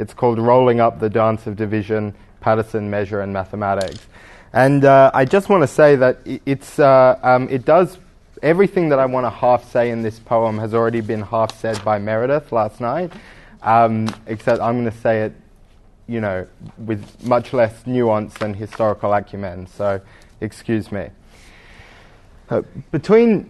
It's called Rolling Up the Dance of Division, Paterson, Measure and Mathematics. And I just want to say that it does everything that I want to half say in this poem has already been half said by Meredith last night, except I'm going to say it, with much less nuance and historical acumen, so excuse me. Between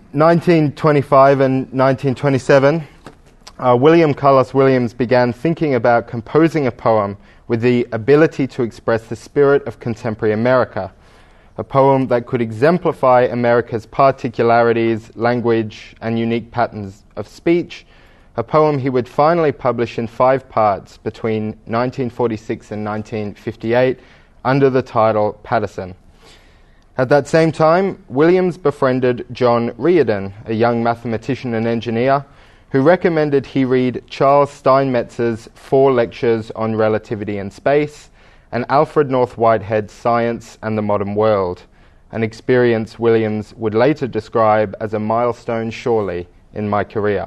1925 and 1927, William Carlos Williams began thinking about composing a poem with the ability to express the spirit of contemporary America, a poem that could exemplify America's particularities, language, and unique patterns of speech, a poem he would finally publish in 5 parts between 1946 and 1958 under the title Paterson. At that same time, Williams befriended John Riordan, a young mathematician and engineer, who recommended he read Charles Steinmetz's 4 lectures on relativity and space and Alfred North Whitehead's Science and the Modern World, an experience Williams would later describe as a milestone surely in my career.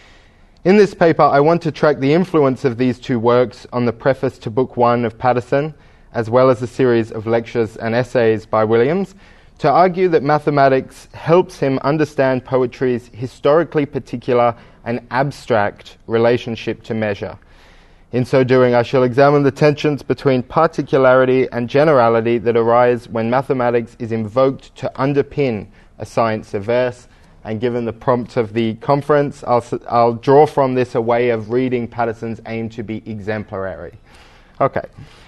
In this paper, I want to track the influence of these 2 works on the preface to Book 1 of Paterson, as well as a series of lectures and essays by Williams, to argue that mathematics helps him understand poetry's historically particular and abstract relationship to measure. In so doing, I shall examine the tensions between particularity and generality that arise when mathematics is invoked to underpin a science of verse. And given the prompt of the conference, I'll draw from this a way of reading Paterson's aim to be exemplary. Okay.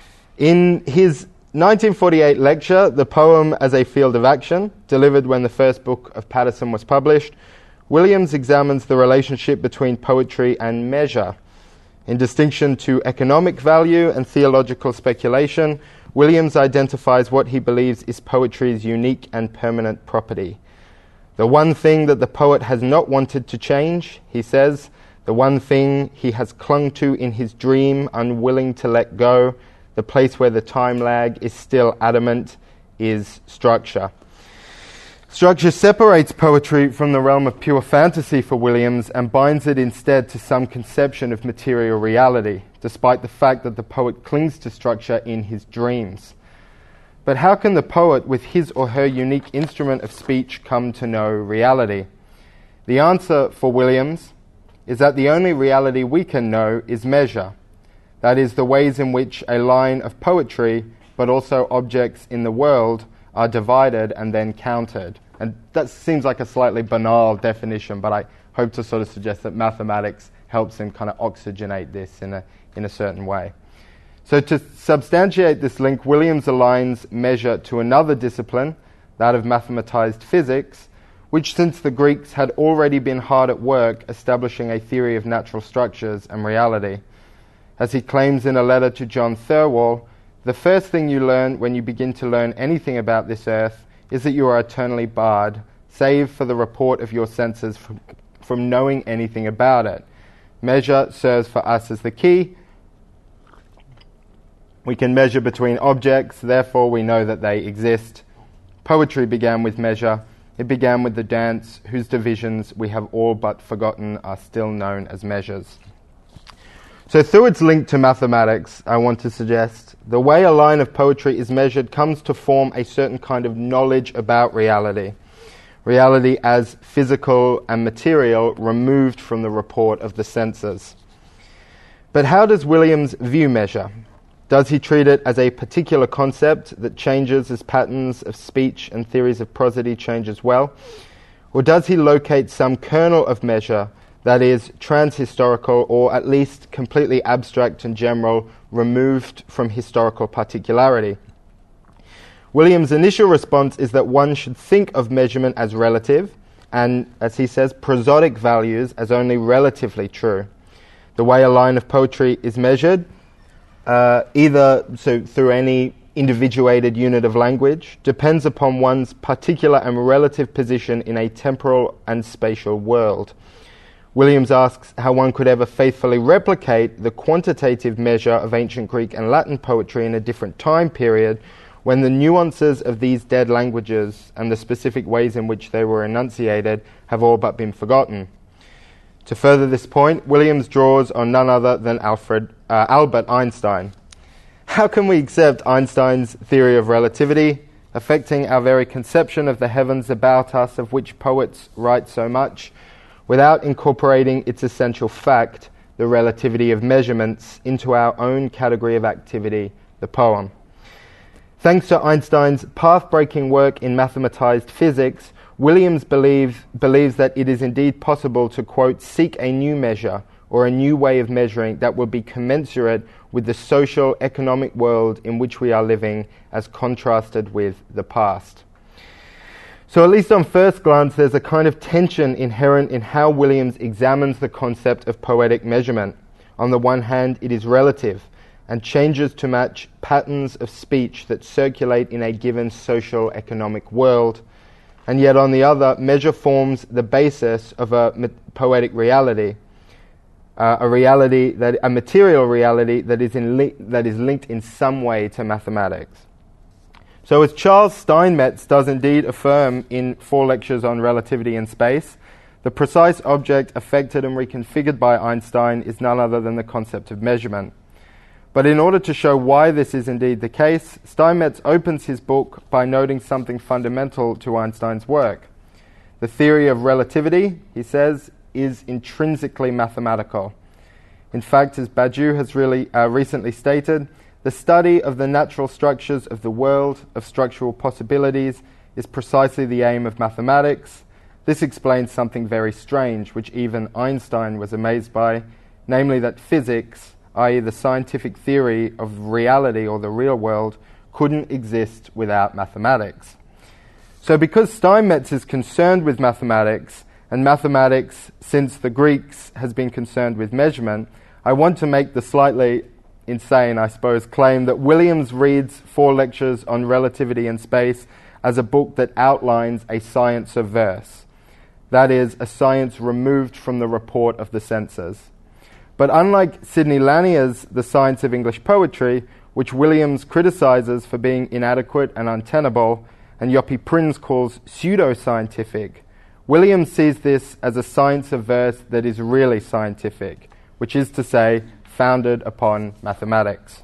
In his 1948 lecture, The Poem as a Field of Action, delivered when the first book of Paterson was published, Williams examines the relationship between poetry and measure. In distinction to economic value and theological speculation, Williams identifies what he believes is poetry's unique and permanent property. The one thing that the poet has not wanted to change, he says, the one thing he has clung to in his dream, unwilling to let go, the place where the time lag is still adamant, is structure. Structure separates poetry from the realm of pure fantasy for Williams and binds it instead to some conception of material reality, despite the fact that the poet clings to structure in his dreams. But how can the poet, with his or her unique instrument of speech, come to know reality? The answer for Williams is that the only reality we can know is measure. That is, the ways in which a line of poetry, but also objects in the world, are divided and then counted. And that seems like a slightly banal definition, but I hope to sort of suggest that mathematics helps him kind of oxygenate this in a certain way. So to substantiate this link, Williams aligns measure to another discipline, that of mathematized physics, which since the Greeks had already been hard at work establishing a theory of natural structures and reality. As he claims in a letter to John Thirlwall, the first thing you learn when you begin to learn anything about this earth is that you are eternally barred, save for the report of your senses from knowing anything about it. Measure serves for us as the key. We can measure between objects, therefore we know that they exist. Poetry began with measure. It began with the dance, whose divisions we have all but forgotten are still known as measures. So through its link to mathematics, I want to suggest the way a line of poetry is measured comes to form a certain kind of knowledge about reality. Reality as physical and material removed from the report of the senses. But how does Williams view measure? Does he treat it as a particular concept that changes as patterns of speech and theories of prosody change as well? Or does he locate some kernel of measure that is transhistorical or at least completely abstract and general, removed from historical particularity? Williams' initial response is that one should think of measurement as relative and, as he says, prosodic values as only relatively true. The way a line of poetry is measured, either through any individuated unit of language, depends upon one's particular and relative position in a temporal and spatial world. Williams asks how one could ever faithfully replicate the quantitative measure of ancient Greek and Latin poetry in a different time period when the nuances of these dead languages and the specific ways in which they were enunciated have all but been forgotten. To further this point, Williams draws on none other than Albert Einstein. How can we accept Einstein's theory of relativity, affecting our very conception of the heavens about us, of which poets write so much, without incorporating its essential fact, the relativity of measurements, into our own category of activity, the poem? Thanks to Einstein's path-breaking work in mathematized physics, Williams believes that it is indeed possible to, quote, seek a new measure or a new way of measuring that will be commensurate with the social, economic world in which we are living as contrasted with the past. So at least on first glance, there's a kind of tension inherent in how Williams examines the concept of poetic measurement. On the one hand, it is relative and changes to match patterns of speech that circulate in a given social, economic world. And yet on the other, measure forms the basis of a poetic reality, a material reality that is linked in some way to mathematics. So as Charles Steinmetz does indeed affirm in 4 lectures on relativity in space, the precise object affected and reconfigured by Einstein is none other than the concept of measurement. But in order to show why this is indeed the case, Steinmetz opens his book by noting something fundamental to Einstein's work. The theory of relativity, he says, is intrinsically mathematical. In fact, as Badiou has recently stated, the study of the natural structures of the world, of structural possibilities, is precisely the aim of mathematics. This explains something very strange, which even Einstein was amazed by, namely that physics, i.e. the scientific theory of reality or the real world, couldn't exist without mathematics. So because Steinmetz is concerned with mathematics, and mathematics, since the Greeks, has been concerned with measurement, I want to make the slightly insane, I suppose, claim that Williams reads 4 lectures on relativity in space as a book that outlines a science of verse. That is, a science removed from the report of the senses. But unlike Sidney Lanier's The Science of English Poetry, which Williams criticizes for being inadequate and untenable, and Joppy Prins calls pseudo-scientific, Williams sees this as a science of verse that is really scientific, which is to say, founded upon mathematics.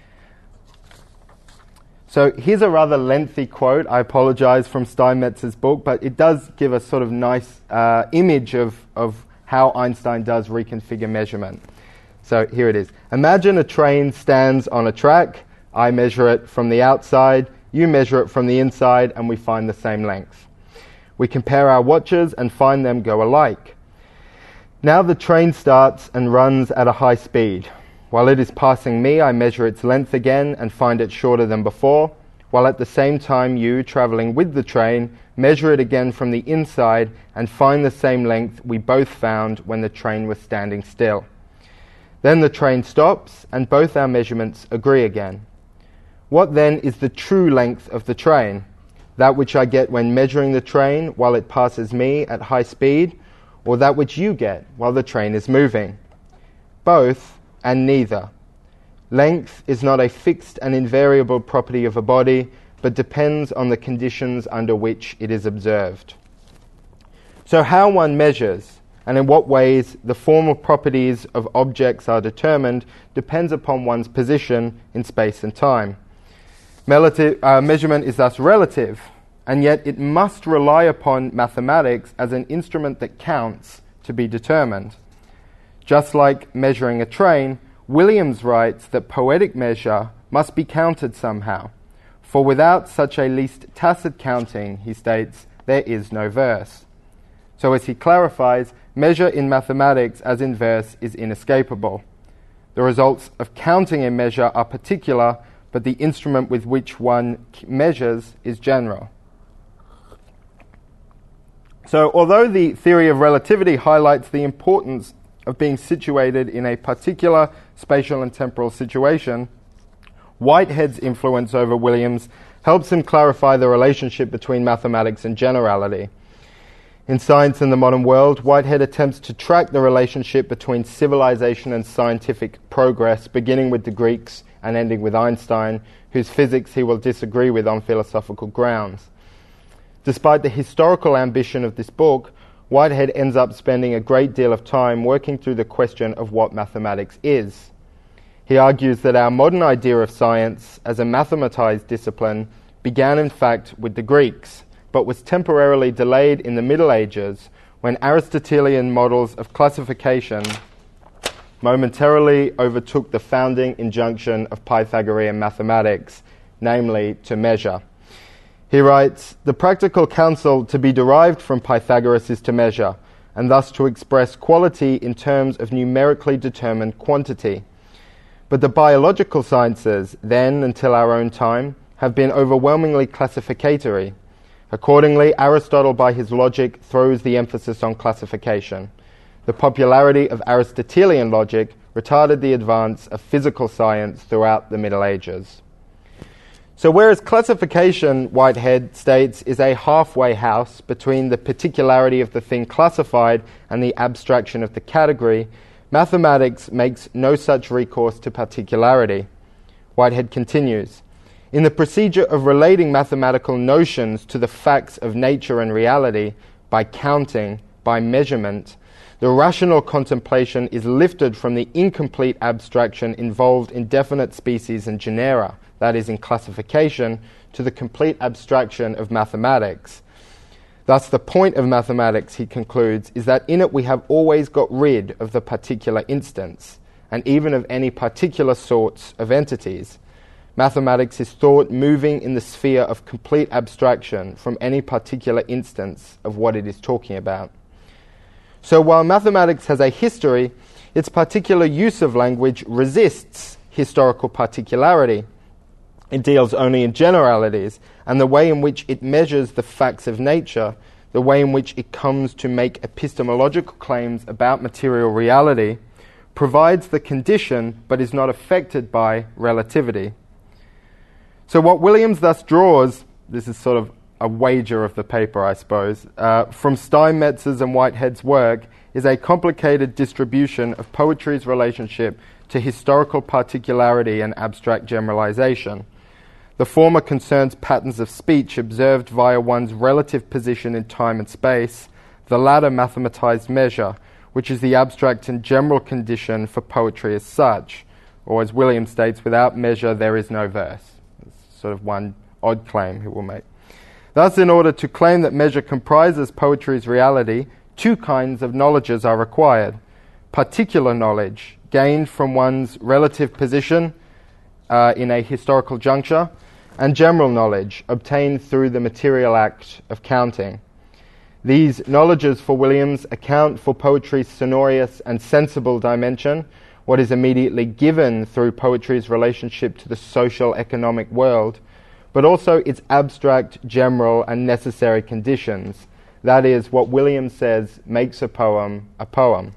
So here's a rather lengthy quote, I apologize, from Steinmetz's book, but it does give a sort of nice image of how Einstein does reconfigure measurement. So here it is. Imagine a train stands on a track. I measure it from the outside, you measure it from the inside, and we find the same length. We compare our watches and find them go alike. Now the train starts and runs at a high speed. While it is passing me, I measure its length again and find it shorter than before, while at the same time you, travelling with the train, measure it again from the inside and find the same length we both found when the train was standing still. Then the train stops and both our measurements agree again. What then is the true length of the train? That which I get when measuring the train while it passes me at high speed, or that which you get while the train is moving? Both and neither. Length is not a fixed and invariable property of a body, but depends on the conditions under which it is observed. So how one measures, and in what ways the formal properties of objects are determined, depends upon one's position in space and time. Measurement is thus relative, and yet it must rely upon mathematics as an instrument that counts to be determined. Just like measuring a train, Williams writes that poetic measure must be counted somehow, for without such a least tacit counting, he states, there is no verse. So as he clarifies, measure in mathematics as in verse is inescapable. The results of counting a measure are particular, but the instrument with which one measures is general. So although the theory of relativity highlights the importance of being situated in a particular spatial and temporal situation, Whitehead's influence over Williams helps him clarify the relationship between mathematics and generality. In Science in the Modern World, Whitehead attempts to track the relationship between civilization and scientific progress, beginning with the Greeks and ending with Einstein, whose physics he will disagree with on philosophical grounds. Despite the historical ambition of this book, Whitehead ends up spending a great deal of time working through the question of what mathematics is. He argues that our modern idea of science as a mathematized discipline began in fact with the Greeks, but was temporarily delayed in the Middle Ages when Aristotelian models of classification momentarily overtook the founding injunction of Pythagorean mathematics, namely to measure. He writes, "The practical counsel to be derived from Pythagoras is to measure, and thus to express quality in terms of numerically determined quantity. But the biological sciences, then until our own time, have been overwhelmingly classificatory. Accordingly, Aristotle by his logic throws the emphasis on classification. The popularity of Aristotelian logic retarded the advance of physical science throughout the Middle Ages." So whereas classification, Whitehead states, is a halfway house between the particularity of the thing classified and the abstraction of the category, mathematics makes no such recourse to particularity. Whitehead continues, "In the procedure of relating mathematical notions to the facts of nature and reality, by counting, by measurement, the rational contemplation is lifted from the incomplete abstraction involved in definite species and genera, that is, in classification, to the complete abstraction of mathematics. Thus the point of mathematics," he concludes, "is that in it we have always got rid of the particular instance, and even of any particular sorts of entities. Mathematics is thought moving in the sphere of complete abstraction from any particular instance of what it is talking about." So while mathematics has a history, its particular use of language resists historical particularity. It deals only in generalities, and the way in which it measures the facts of nature, the way in which it comes to make epistemological claims about material reality, provides the condition but is not affected by relativity. So what Williams thus draws, this is sort of a wager of the paper, I suppose, from Steinmetz's and Whitehead's work, is a complicated distribution of poetry's relationship to historical particularity and abstract generalization. The former concerns patterns of speech observed via one's relative position in time and space, the latter mathematized measure, which is the abstract and general condition for poetry as such, or as Williams states, without measure there is no verse. It's sort of one odd claim he will make. Thus, in order to claim that measure comprises poetry's reality, two kinds of knowledges are required. Particular knowledge, gained from one's relative position in a historical juncture, and general knowledge, obtained through the material act of counting. These knowledges for Williams account for poetry's sonorous and sensible dimension, what is immediately given through poetry's relationship to the social economic world, but also its abstract, general, and necessary conditions. That is, what Williams says makes a poem a poem.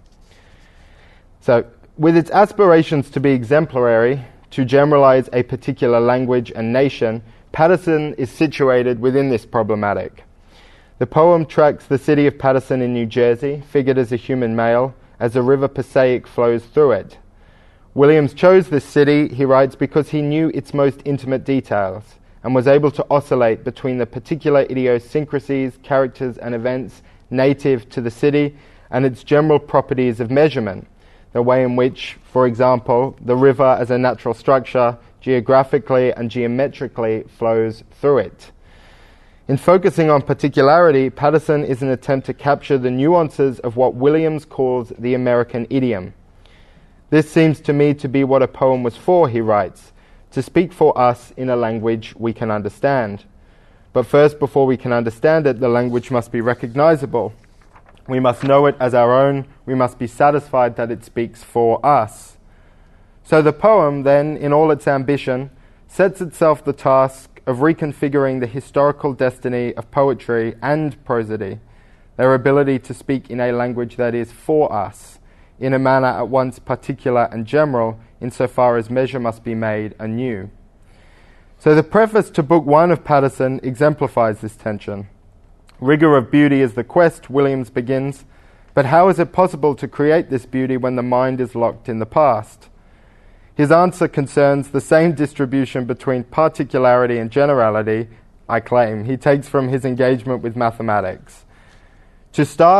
So, with its aspirations to be exemplary, to generalize a particular language and nation, Paterson is situated within this problematic. The poem tracks the city of Paterson in New Jersey, figured as a human male, as the river Passaic flows through it. Williams chose this city, he writes, because he knew its most intimate details and was able to oscillate between the particular idiosyncrasies, characters, and events native to the city and its general properties of measurement, the way in which, for example, the river as a natural structure geographically and geometrically flows through it. In focusing on particularity, Paterson is an attempt to capture the nuances of what Williams calls the American idiom. "This seems to me to be what a poem was for," he writes, "to speak for us in a language we can understand. But first, before we can understand it, the language must be recognizable. We must know it as our own. We must be satisfied that it speaks for us." So the poem, then, in all its ambition, sets itself the task of reconfiguring the historical destiny of poetry and prosody, their ability to speak in a language that is for us, in a manner at once particular and general, insofar as measure must be made anew. So the preface to Book 1 of Paterson exemplifies this tension. "Rigor of beauty is the quest," Williams begins, "but how is it possible to create this beauty when the mind is locked in the past?" His answer concerns the same distribution between particularity and generality, I claim, he takes from his engagement with mathematics. To start,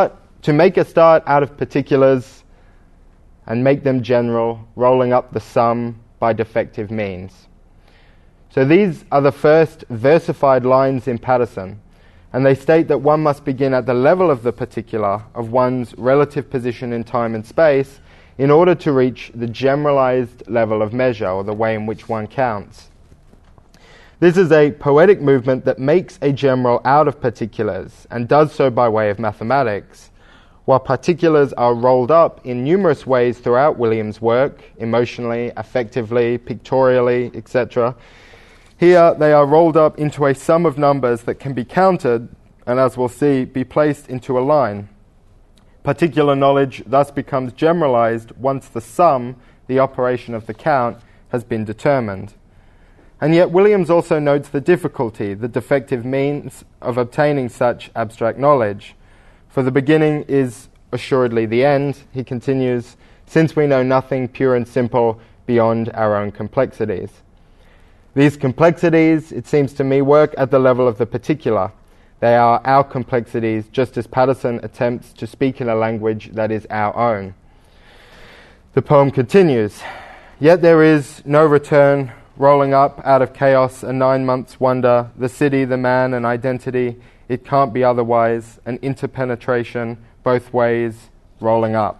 To make a start out of particulars and make them general, rolling up the sum by defective means. So these are the first versified lines in Paterson, and they state that one must begin at the level of the particular, of one's relative position in time and space, in order to reach the generalized level of measure, or the way in which one counts. This is a poetic movement that makes a general out of particulars, and does so by way of mathematics, while particulars are rolled up in numerous ways throughout William's work, emotionally, affectively, pictorially, etc. Here they are rolled up into a sum of numbers that can be counted, and as we'll see, be placed into a line. Particular knowledge thus becomes generalized once the sum, the operation of the count, has been determined. And yet Williams also notes the difficulty, the defective means of obtaining such abstract knowledge. For the beginning is assuredly the end, he continues, since we know nothing pure and simple beyond our own complexities. These complexities, it seems to me, work at the level of the particular. They are our complexities, just as Paterson attempts to speak in a language that is our own. The poem continues, yet there is no return, rolling up out of chaos a 9 months' wonder, the city, the man, an identity, it can't be otherwise, an interpenetration, both ways, rolling up.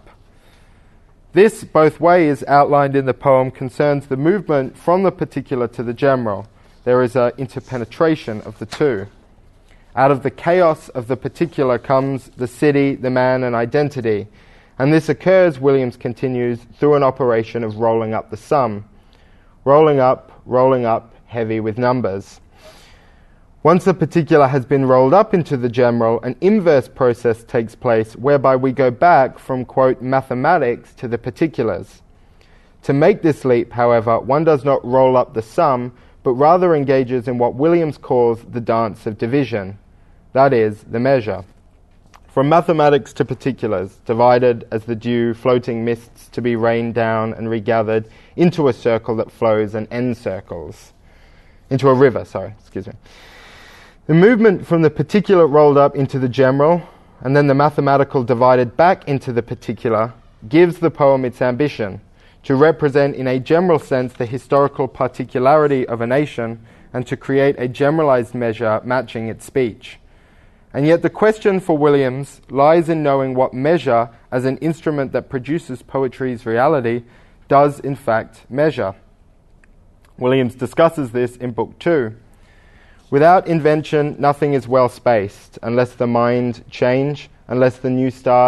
This both ways outlined in the poem concerns the movement from the particular to the general. There is an interpenetration of the two. Out of the chaos of the particular comes the city, the man, and identity. And this occurs, Williams continues, through an operation of rolling up the sum. Rolling up, heavy with numbers. Once the particular has been rolled up into the general, an inverse process takes place whereby we go back from, quote, mathematics to the particulars. To make this leap, however, one does not roll up the sum, but rather engages in what Williams calls the dance of division, that is, the measure. From mathematics to particulars, divided as the dew, floating mists to be rained down and regathered into a circle that flows and end circles. Into a river, excuse me. The movement from the particular rolled up into the general, and then the mathematical divided back into the particular, gives the poem its ambition, to represent in a general sense the historical particularity of a nation, and to create a generalized measure matching its speech. And yet the question for Williams lies in knowing what measure, as an instrument that produces poetry's reality, does in fact measure. Williams discusses this in Book 2. Without invention, nothing is well spaced, unless the mind change, unless the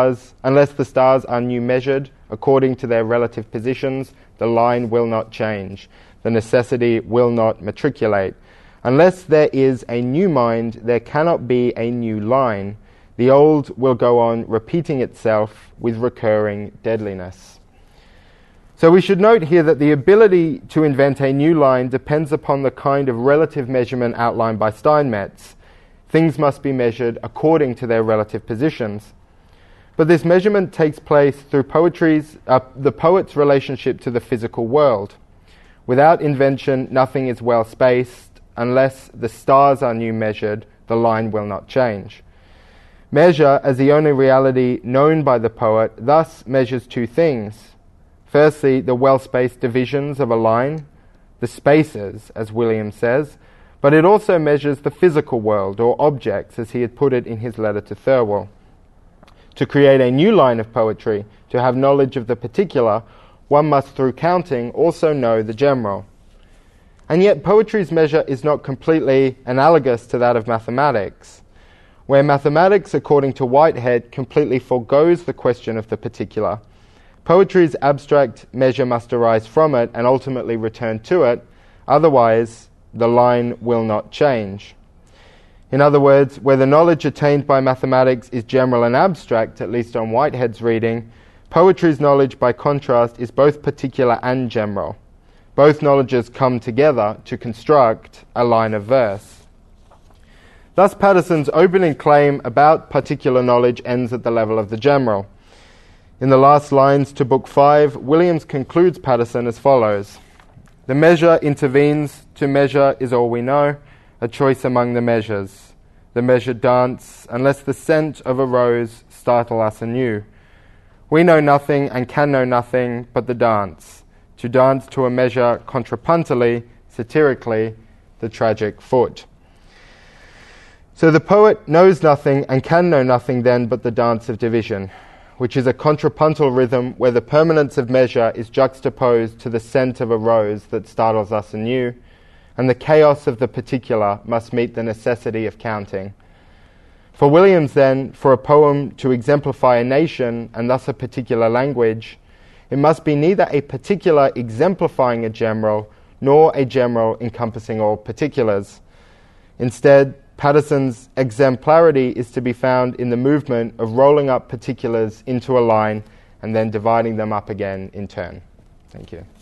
stars are new measured, according to their relative positions, the line will not change, the necessity will not matriculate. Unless there is a new mind, there cannot be a new line. The old will go on repeating itself with recurring deadliness. So we should note here that the ability to invent a new line depends upon the kind of relative measurement outlined by Steinmetz. Things must be measured according to their relative positions. But this measurement takes place through the poet's relationship to the physical world. Without invention, nothing is well spaced. Unless the stars are new measured, the line will not change. Measure, as the only reality known by the poet, thus measures two things. Firstly, the well-spaced divisions of a line, the spaces, as Williams says, but it also measures the physical world, or objects, as he had put it in his letter to Thirlwall. To create a new line of poetry, to have knowledge of the particular, one must, through counting, also know the general. And yet poetry's measure is not completely analogous to that of mathematics, where mathematics, according to Whitehead, completely forgoes the question of the particular. Poetry's abstract measure must arise from it and ultimately return to it, otherwise the line will not change. In other words, where the knowledge attained by mathematics is general and abstract, at least on Whitehead's reading, poetry's knowledge, by contrast, is both particular and general. Both knowledges come together to construct a line of verse. Thus, Paterson's opening claim about particular knowledge ends at the level of the general. In the last lines to Book 5, Williams concludes Paterson as follows. The measure intervenes, to measure is all we know, a choice among the measures. The measured dance, unless the scent of a rose startle us anew. We know nothing and can know nothing but the dance, to dance to a measure contrapuntally, satirically, the tragic foot. So the poet knows nothing and can know nothing then but the dance of division, which is a contrapuntal rhythm where the permanence of measure is juxtaposed to the scent of a rose that startles us anew, and the chaos of the particular must meet the necessity of counting. For Williams, then, for a poem to exemplify a nation, and thus a particular language, it must be neither a particular exemplifying a general, nor a general encompassing all particulars. Instead, Patterson's exemplarity is to be found in the movement of rolling up particulars into a line and then dividing them up again in turn. Thank you.